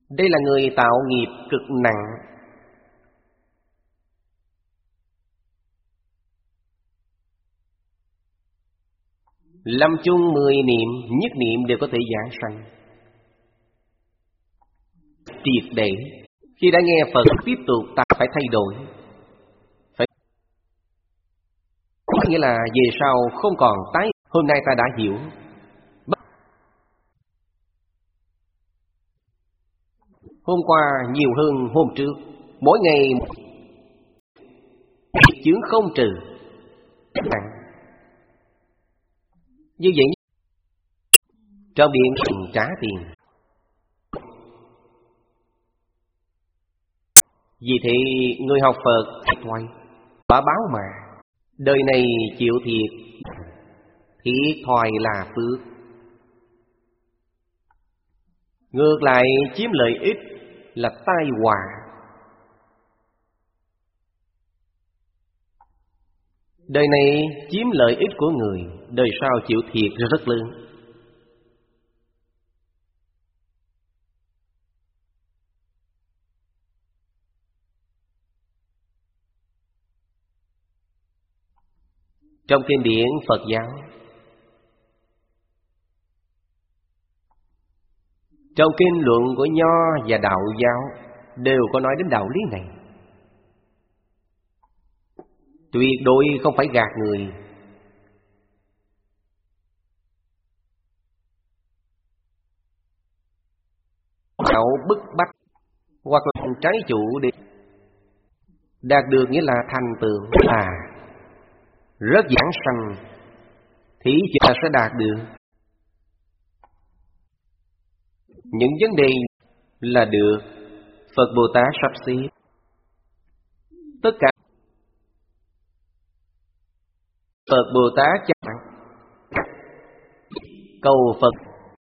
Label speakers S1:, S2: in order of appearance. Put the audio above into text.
S1: Đây là người tạo nghiệp cực nặng. Lâm chung 10 niệm, nhất niệm đều có thể giảng sanh triệt để. Khi đã nghe Phật tiếp tục ta phải thay đổi. Nghĩa là về sau không còn tái. Hôm nay ta đã hiểu. Hôm qua nhiều hơn hôm trước. Mỗi ngày chướng không trừ. Như vậy trong điện trả tiền. Vì thế người học Phật thoại quả báo mà. Đời này chịu thiệt, thiệt thòi là phước. Ngược lại chiếm lợi ích là tai họa. Đời này chiếm lợi ích của người, đời sau chịu thiệt rất lớn. Trong kinh điển Phật giáo, trong kinh luận của Nho và Đạo giáo đều có nói đến đạo lý này. Tuyệt đối không phải gạt người. Đạo bức bách hoặc là trái chủ để đạt được nghĩa là thành tựu rất giảng sanh, thì chắc sẽ đạt được. Những vấn đề là được Phật Bồ Tát sắp xếp. Tất cả Phật Bồ Tát chắc cầu Phật